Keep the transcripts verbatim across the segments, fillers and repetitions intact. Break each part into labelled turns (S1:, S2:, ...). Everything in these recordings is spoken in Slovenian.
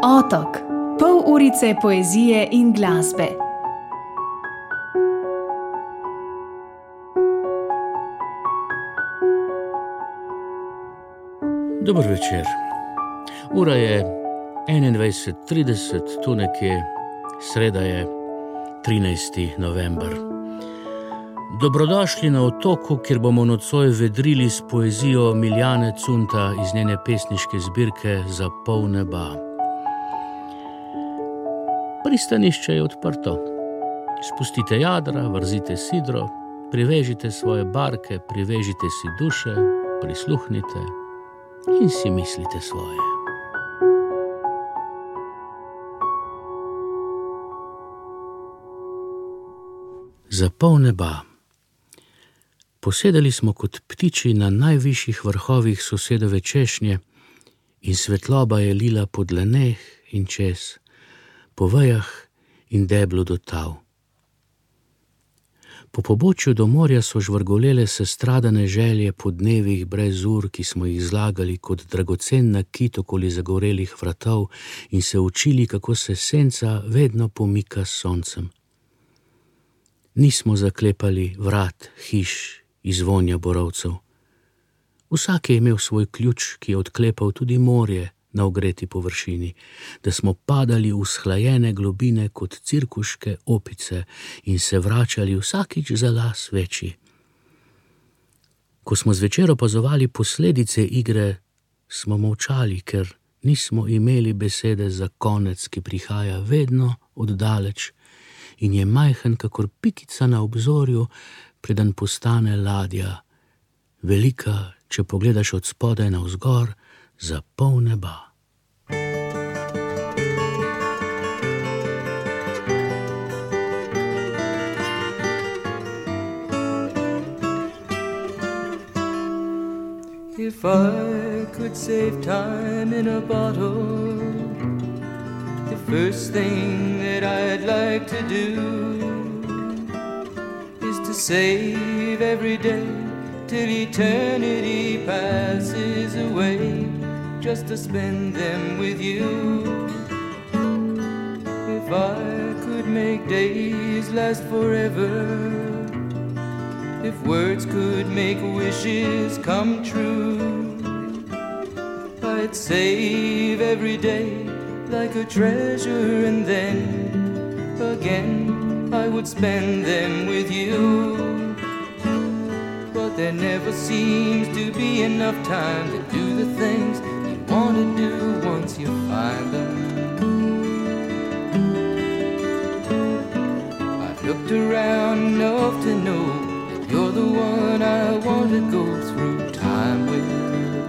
S1: Otok, pol urice poezije in glasbe.
S2: Dober večer. Ura je enaindvajset trideset, tu nekje, sreda je trinajsti november. Dobrodošli na Otoku, kjer bomo nocoj vedrili s poezijo Miljane Cunta iz njene pesniške zbirke Za pol neba. Pristanišče je odprto. Spustite jadra, vrzite sidro, privežite svoje barke, privežite si duše, prisluhnite in si mislite svoje. Za pol neba. Posedali smo kot ptiči na najvišjih vrhovih sosedove češnje in svetloba je lila po dlaneh in čez, po vejah in deblu do tav. Po pobočju do morja so žvrgolele sestradane želje po dnevih brez ur, ki smo jih zlagali kot dragocen nakit okoli zagorelih vratov in se učili, kako se senca vedno pomika s soncem. Nismo zaklepali vrat, hiš iz vonja borovcev. Vsak je imel svoj ključ, ki je odklepal tudi morje na ogreti površini, da smo padali v shlajene globine kot cirkuške opice in se vračali vsakič za las večji. Ko smo zvečer opazovali posledice igre, smo molčali, ker nismo imeli besede za konec, ki prihaja vedno oddaleč in je majhen kakor pikica na obzorju, preden postane ladja, velika, če pogledaš od spodaj navzgor, za pol neba.
S3: If I could save time in a bottle, the first thing that I'd like to do is to save every day till eternity passes away, just to spend them with you. If I could make days last forever, if words could make wishes come true, I'd save every day like a treasure, and then again I would spend them with you. But there never seems to be enough time to do the things you want to do once you find them. I've looked around enough to know that you're the one I want to go through time with.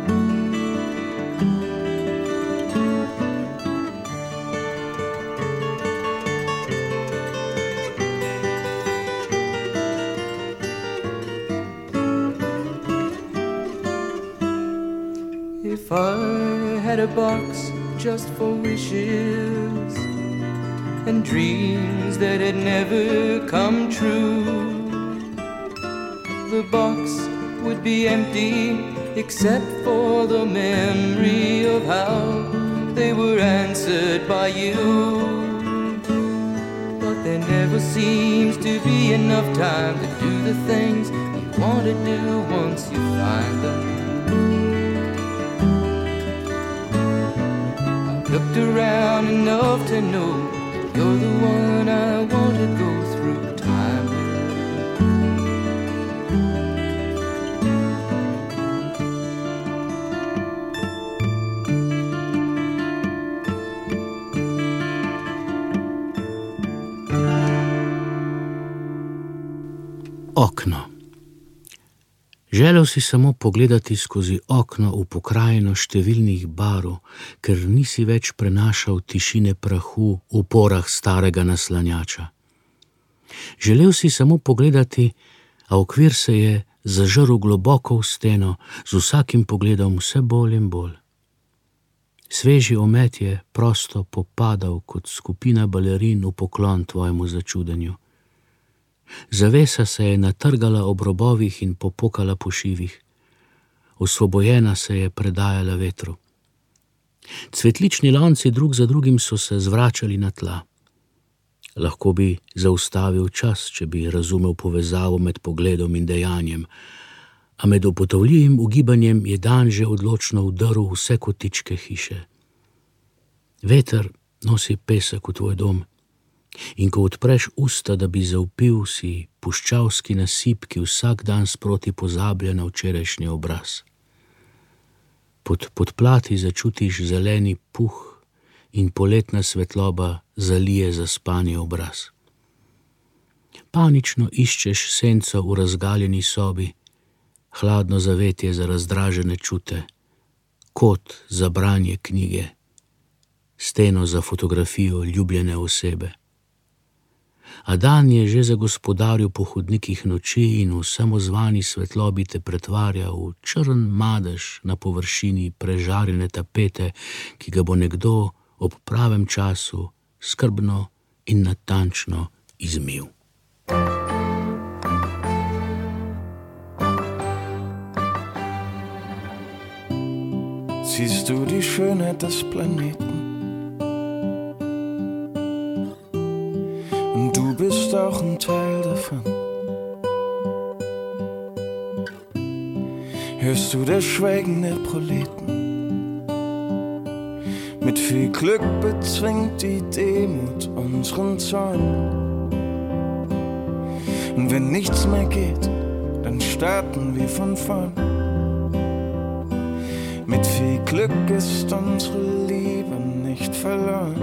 S3: If I had a box just for wishes and dreams that had never come true, the box would be empty except for the memory of how they were answered by you. But there never seems to be enough time to do the things you want to do once you find them. Looked around enough to know that you're the one I want to go through time with.
S2: Okno. Želel si samo pogledati skozi okno v pokrajino številnih barv, ker nisi več prenašal tišine prahu v porah starega naslanjača. Želel si samo pogledati, a okvir se je zažrl globoko v steno, z vsakim pogledom vse bolj in bolj. Sveži omet je prosto popadal kot skupina balerin v poklon tvojemu začudenju. Zavesa se je natrgala ob robovih in popokala po šivih. Osvobojena se je predajala vetru. Cvetlični lonci drug za drugim so se zvračali na tla. Lahko bi zaustavil čas, če bi razumel povezavo med pogledom in dejanjem, a med upotovljivim ugibanjem je dan že odločno vdrl vse kotičke hiše. Veter nosi pesek v tvoj dom in ko odpreš usta, da bi zavpil, si puščavski nasip, ki vsak dan sproti pozablja na včerajšnji obraz. Pod podplati začutiš zeleni puh in poletna svetloba zalije zaspani obraz. Panično iščeš senco v razgaljeni sobi, hladno zavetje za razdražene čute, kot za branje knjige, steno za fotografijo ljubljene osebe. A dan je že zagospodaril po hodnikih noči in v samozvani svetlobi te pretvarja v črn madež na površini prežarjene tapete, ki ga bo nekdo ob pravem času skrbno in natančno izmil.
S4: Siehst du die Schönheit des Planeten? Und du bist auch ein Teil davon. Hörst du das Schweigen der Proleten? Mit viel Glück bezwingt die Demut unseren Zorn. Und wenn nichts mehr geht, dann starten wir von vorn. Mit viel Glück ist unsere Liebe nicht verloren.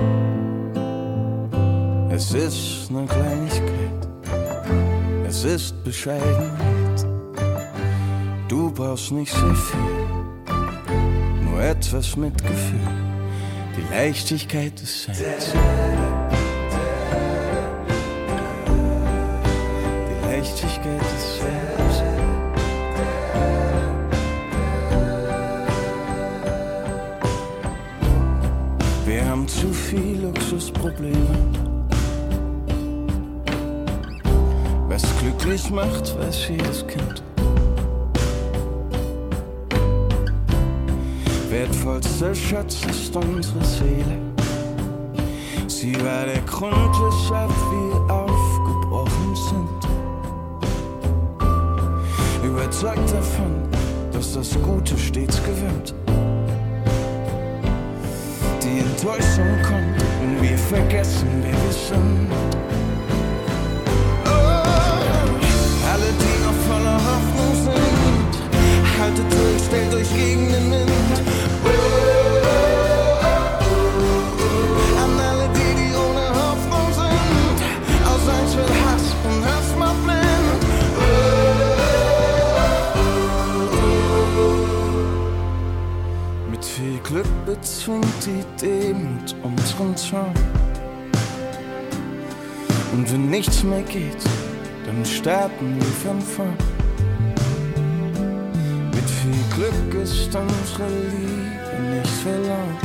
S4: Es ist eine Kleinigkeit, es ist Bescheidenheit. Du brauchst nicht sehr viel, nur etwas Mitgefühl. Die Leichtigkeit des Seins. Die Leichtigkeit des Seins. Wir haben zu viel Luxusprobleme. Was glücklich macht, weiß jedes Kind. Wertvollster Schatz ist unsere Seele. Sie war der Grund, weshalb wir aufgebrochen sind. Überzeugt davon, dass das Gute stets gewinnt. Die Enttäuschung kommt und wir vergessen, wer wir sind. Oh, alle, die noch voller Hoffnung sind, haltet durch, stellt euch gegen den Wind. Glück bezwingt die Demut unseren Zorn. Und wenn nichts mehr geht, dann starten wir von vorn. Mit viel Glück ist unsere Liebe nicht verloren.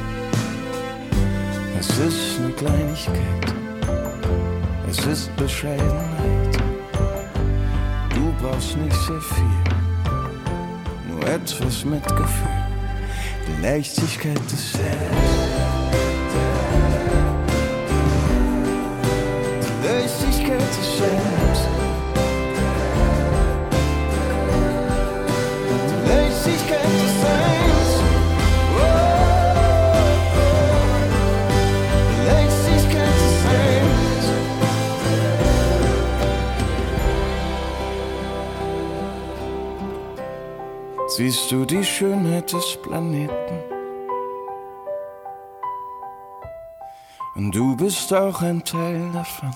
S4: Es ist eine Kleinigkeit, es ist Bescheidenheit. Du brauchst nicht sehr viel, nur etwas Mitgefühl. Die Leichtigkeit des Seins. Die Leichtigkeit des Seins. Die Leichtigkeit des Seins. Oh, die Leichtigkeit des Seins. Siehst du die Schönheit des Planeten? Und du bist auch ein Teil davon.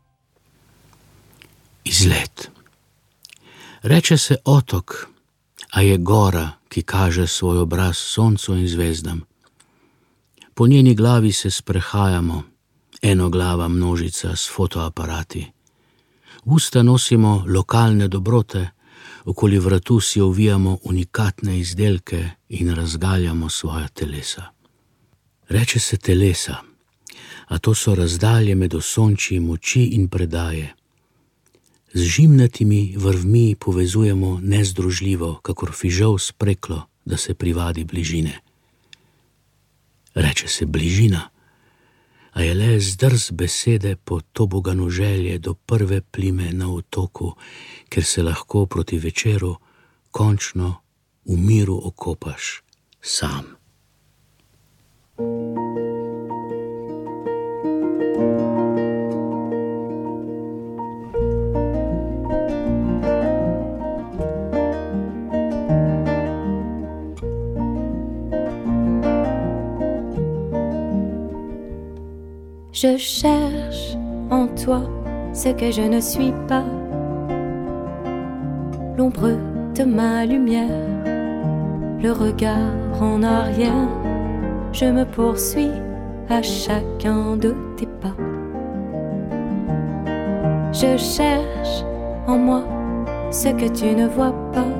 S2: Izlet. Reče se otok, a je gora, ki kaže svoj obraz soncu in zvezdam. Po njeni glavi se sprehajamo, enoglava množica s fotoaparati. V usta nosimo lokalne dobrote, okoli vratu si ovijamo unikatne izdelke in razgaljamo svoja telesa. Reče se telesa, a to so razdalje med osončji moči in predaje. Z žimnatimi vrvmi povezujemo nezdružljivo, kakor fižol s preklo, da se privadi bližine. Reče se bližina, a je le zdrs besede po toboganu želje do prve plime na otoku, kjer se lahko proti večeru končno v miru okopaš sam.
S5: Je cherche en toi ce que je ne suis pas, l'ombre de ma lumière, le regard en arrière. Je me poursuis à chacun de tes pas. Je cherche en moi ce que tu ne vois pas,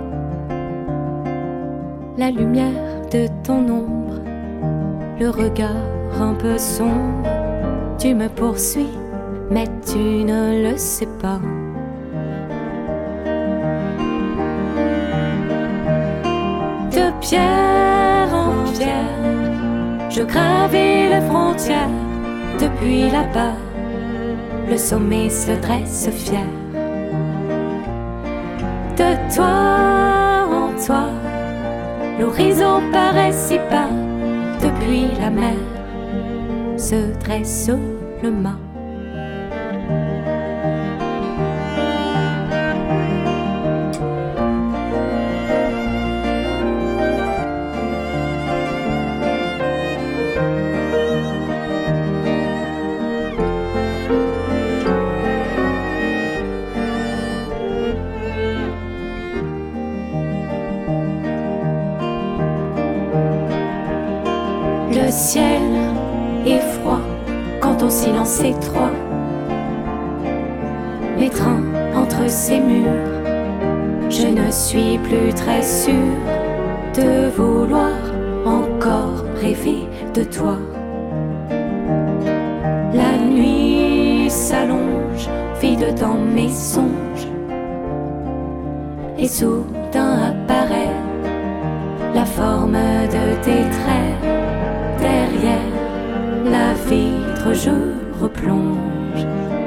S5: la lumière de ton ombre, le regard un peu sombre. Tu me poursuis, mais tu ne le sais pas. De pierre en pierre, je gravis les frontières. Depuis là-bas, le sommet se dresse fier. De toi en toi, l'horizon paraît si bas. Depuis la mer se dresse le mât. Le ciel est froid quand ton silence étroit m'étreint entre ces murs. Je ne suis plus très sûre de vouloir encore rêver de toi. La nuit s'allonge, vide dans mes songes, et soudain apparaît la forme de tes traits. Derrière la vitre je replonge.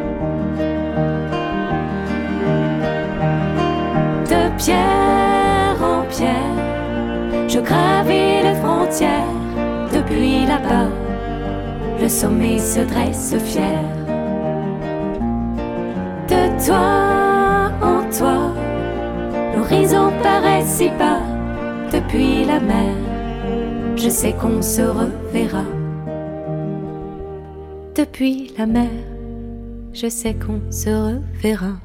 S5: De pierre en pierre, je gravis les frontières. Depuis là-bas, le sommet se dresse fier. De toi en toi, l'horizon paraît si bas. Depuis la mer, je sais qu'on se reverra. Depuis la mer, je sais qu'on se reverra.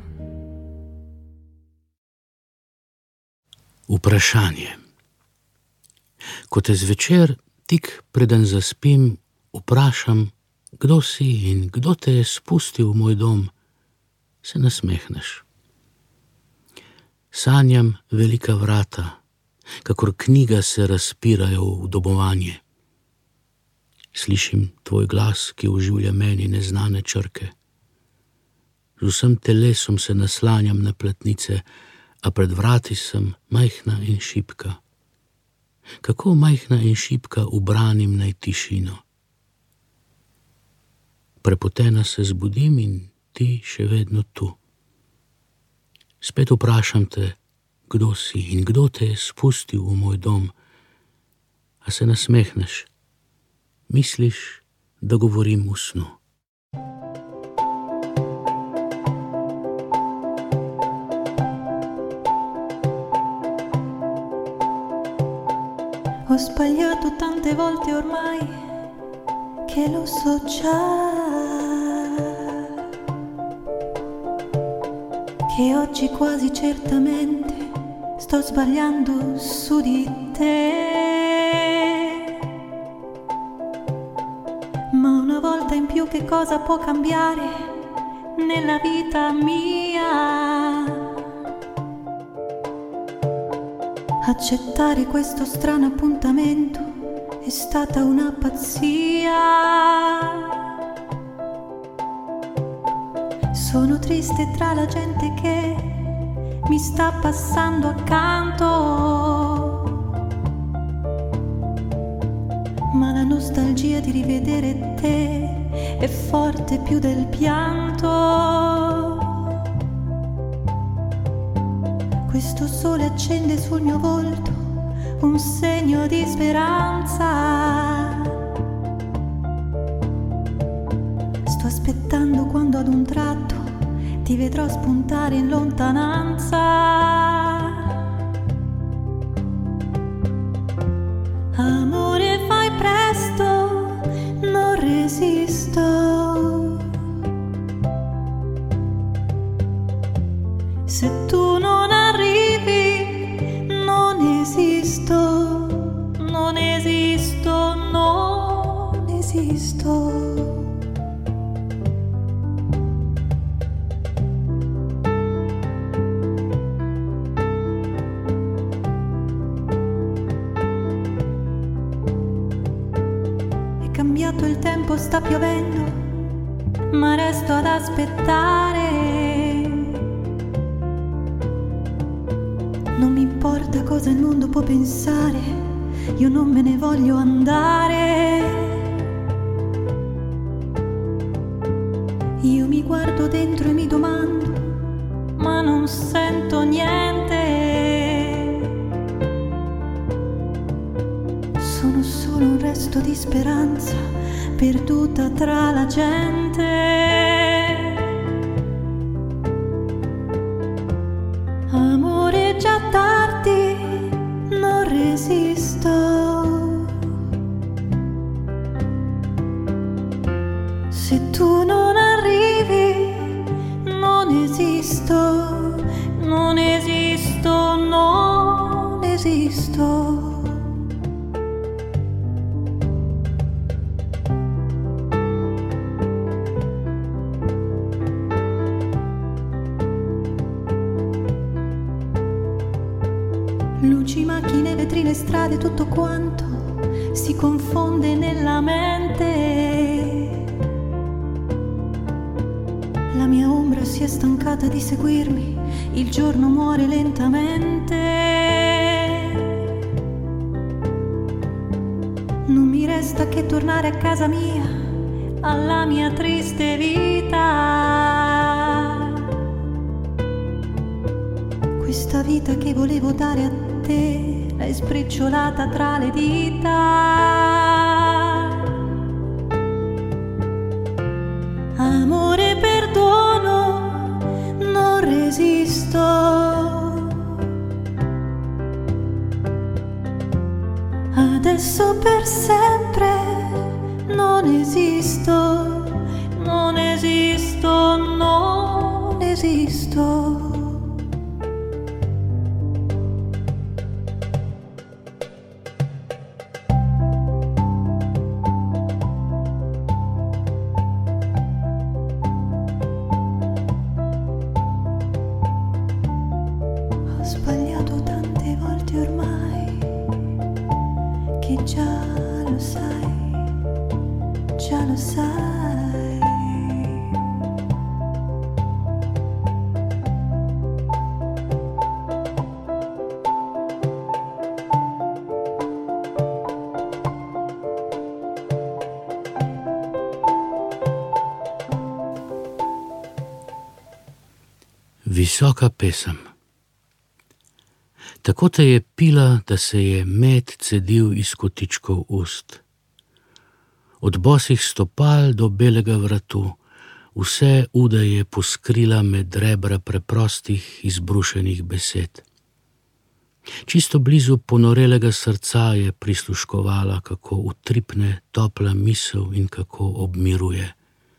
S2: Vprašanje. Ko te zvečer, tik preden zaspim, vprašam, kdo si in kdo te je spustil v moj dom, se nasmehneš. Sanjam velika vrata, kakor knjiga se razpirajo v domovanje. Slišim tvoj glas, ki oživlja meni neznane črke. Z vsem telesom se naslanjam na platnice, a pred vrati sem majhna in šibka. Kako majhna in šibka ubranim naj tišino. Prepotena se zbudim in ti še vedno tu. Spet vprašam te, kdo si in kdo te je spustil v moj dom, a se nasmehneš. Misliš, da govorim v snu.
S6: Ho sbagliato tante volte ormai che lo so già, che oggi quasi certamente sto sbagliando su di te. Ma una volta in più che cosa può cambiare nella vita mia? Accettare questo strano appuntamento è stata una pazzia. Sono triste tra la gente che mi sta passando accanto. ma la nostalgia di rivedere te è forte più del pianto. Questo sole accende sul mio volto un segno di speranza. Sto aspettando quando ad un tratto ti vedrò spuntare in lontananza. Amore, fai presto, non resisto. Se tu non arrivi, non esisto, non esisto, non esisto. Il tempo sta piovendo, ma resto ad aspettare. Non mi importa cosa il mondo può pensare, io non me ne voglio andare. Io mi guardo dentro e mi domando, ma non sento niente. Sono solo un resto di speranza perduta tra la gente. Amore, già tardi, non resisto. Se tu non arrivi, non esisto, non esisto, non esisto. Luci, macchine, vetrine, strade, tutto quanto si confonde nella mente. La mia ombra si è stancata di seguirmi, il giorno muore lentamente. Non mi resta che tornare a casa mia, alla mia triste vita. Questa vita che volevo dare a te l'hai sbriciolata tra le dita. Amore, perdono, non resisto. Adesso per sempre non esisto, non esisto, non esisto. Già lo sai, già lo sai.
S2: Visoka pesem. Tako te je pila, da se je med cedil iz kotičkov ust. Od bosih stopal do belega vratu, vse ude je poskrila med rebra preprostih izbrušenih besed. Čisto blizu ponorelega srca je prisluškovala, kako utripne topla misel in kako obmiruje.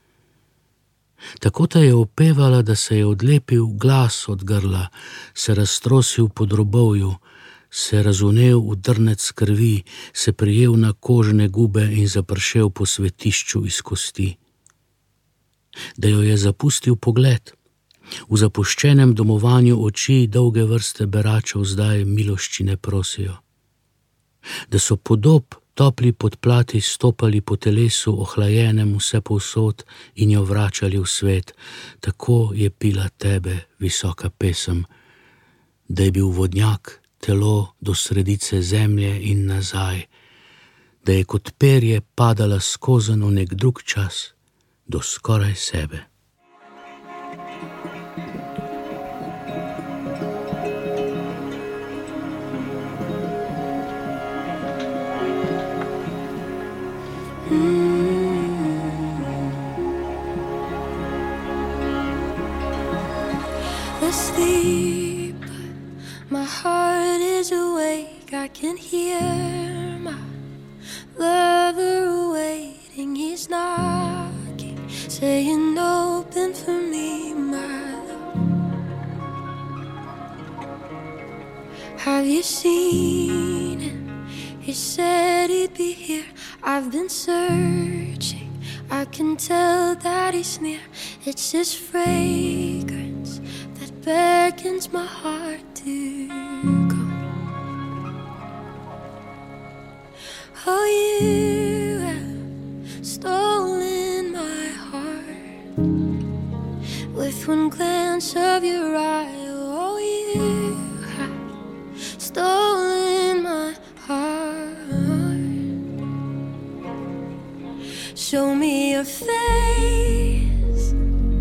S2: Tako te je opevala, da se je odlepil glas od grla, se raztrosil po drobovju, se razvnel v drnec krvi, se prijel na kožne gube in zapršel po svetišču iz kosti. Da jo je zapustil pogled. V zapuščenem domovanju oči dolge vrste beračev zdaj miloščine prosijo. Da so podob topli podplati stopali po telesu ohlajenem vse povsod in jo vračali v svet, tako je pila tebe visoka pesem, da je bil vodnjak telo do sredice zemlje in nazaj, da je kot perje padala skozen v nek drug čas, do skoraj sebe.
S7: Asleep, my heart is awake. I can hear my lover waiting. He's knocking, saying open for me, my love. Have you seen him? He said he'd be here. I've been searching, I can tell that he's near. It's his fragrance that beckons my heart to come. Oh, you have stolen my heart with one glance of your eye. Oh, you have stolen my heart. Show me your face,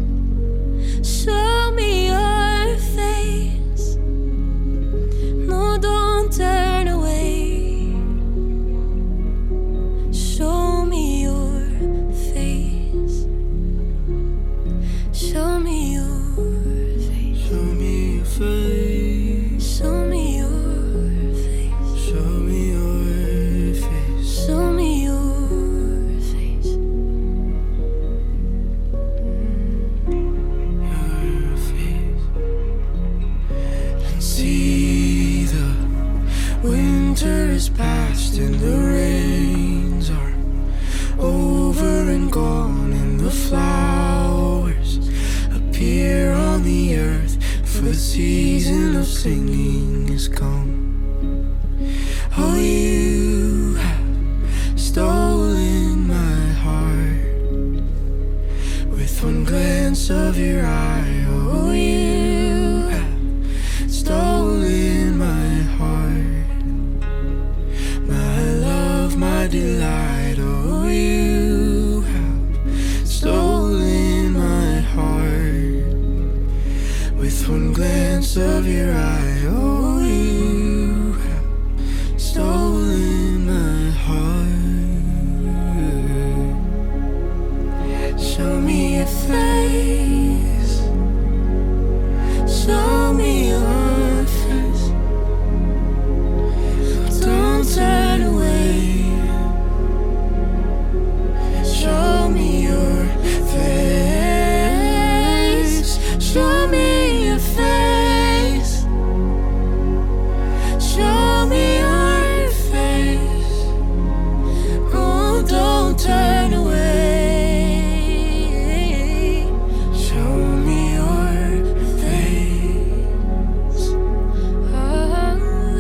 S7: show me your face. No, don't turn away. Show me your face, show me your face.
S4: Show me your face.
S7: Show me your face.
S4: Show me your face.
S7: Show me your
S4: winter is past and the rains are over and gone, and the flowers appear on the earth, for the season of singing is come. Oh, you have stolen my heart with one glance of your eye. Oh, you have stolen my heart, my delight. Oh, you have stolen my heart with one glance of your eye. Oh, you have stolen my heart. Show me your face, show me your face. Don't turn away. Show me your face, show me your face, show me your face. Oh, don't turn away. Show me your face. Oh,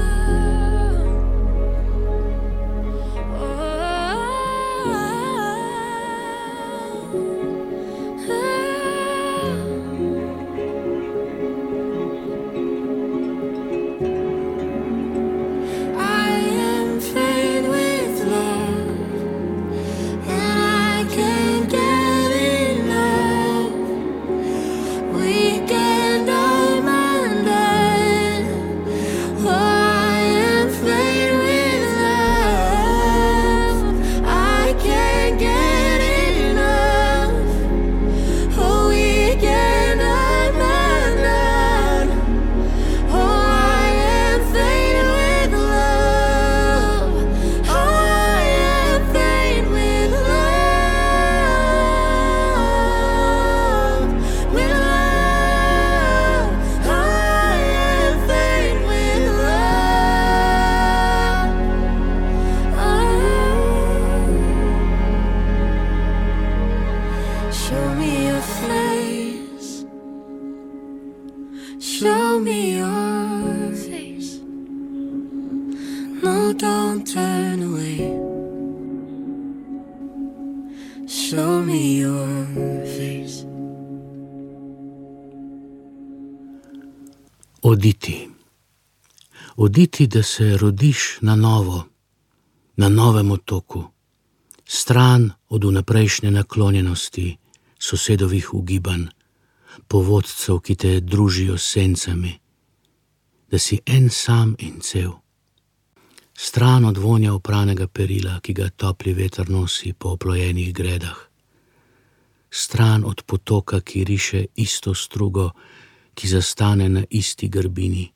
S4: show me your face. No, don't turn away. Show me your face.
S2: Oditi. Oditi, da se rodiš na novo, na novem otoku, stran od vnaprejšnje naklonjenosti, sosedovih ugibanj, povodcev, ki te družijo s sencami, da si en sam in cel. Stran od vonja opranega perila, ki ga topli veter nosi po oplojenih gredah. Stran od potoka, ki riše isto strugo, ki zastane na isti grbini.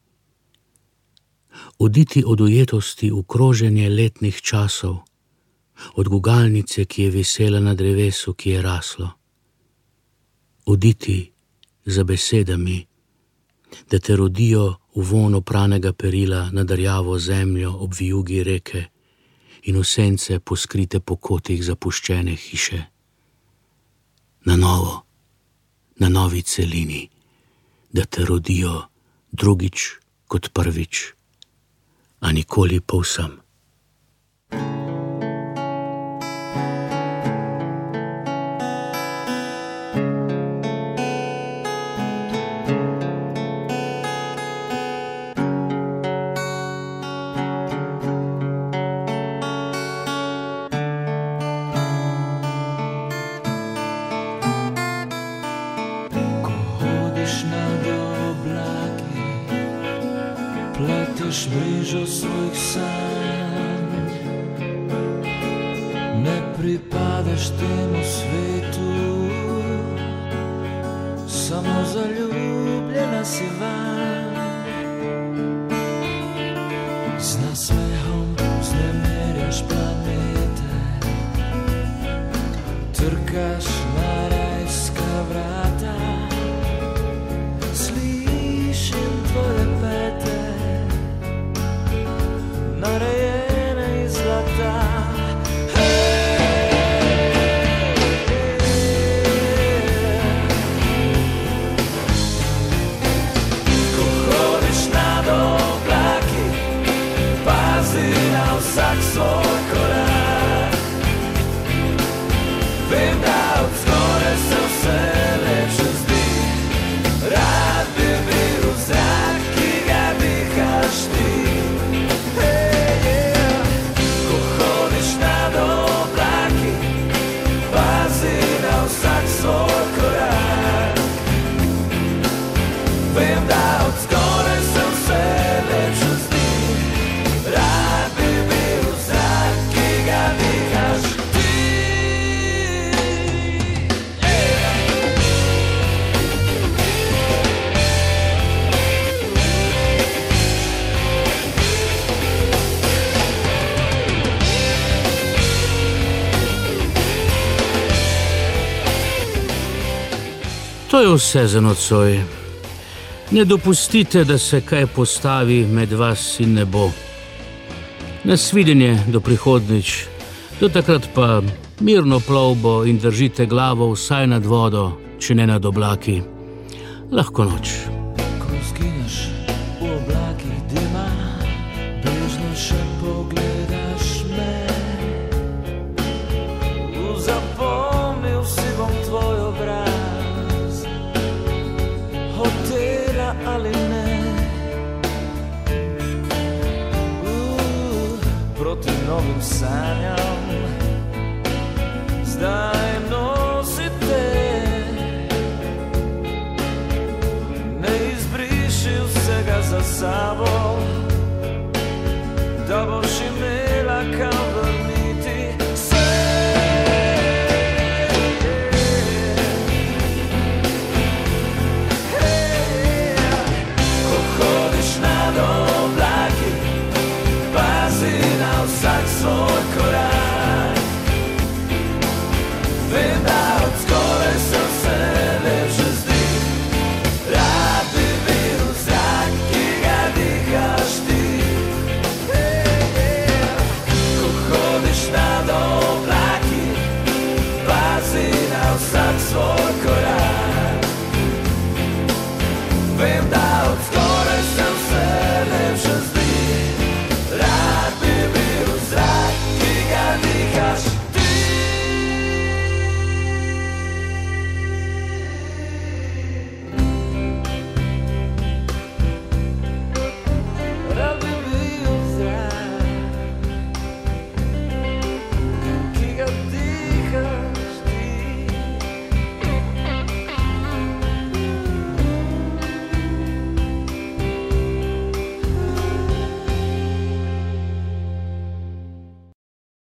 S2: Oditi od ujetosti v kroženje letnih časov, od gugalnice, ki je visela na drevesu, ki je raslo. Oditi za besedami, da te rodijo v von opranega perila na rjavo zemljo ob vijugi reke in v sence poskrite po kotih zapuščene hiše. Na novo, na novi celini, da te rodijo drugič kot prvič, a nikoli povsem.
S8: Pleteš mrežo svojih sanj, ne pripadaš temu svetu, samo zaljubljena si vanj. Z nasmehom vznemirjaš planete, trkaš na rajska vrata, slišim tvoje pete, narejene iz zlata. Ko hodiš nad oblaki, pazi na vsak svoj korak. Vem, da od zgoraj se vse lepše zdi, rad bi bil zrak, ki ga dihaš ti. Svoj korak. Vem, da od zgoraj se vse lepše zdi, rad bi bil zrak, ki ga dihaš ti.
S2: To je vse za nocoj. Ne dopustite, da se kaj postavi med vas in nebo. Nasvidenje do prihodnič, do takrat pa mirno plovbo in držite glavo vsaj nad vodo, če ne nad oblaki. Lahko noč.
S8: Ko zgineš v oblakih dima, bežno še pogledaš me. Zapomnil si bom tvoj obraz, hotela ali ne. uh, Proti novim sanjam zdaj nosite, ne izbriši vsega za sabo.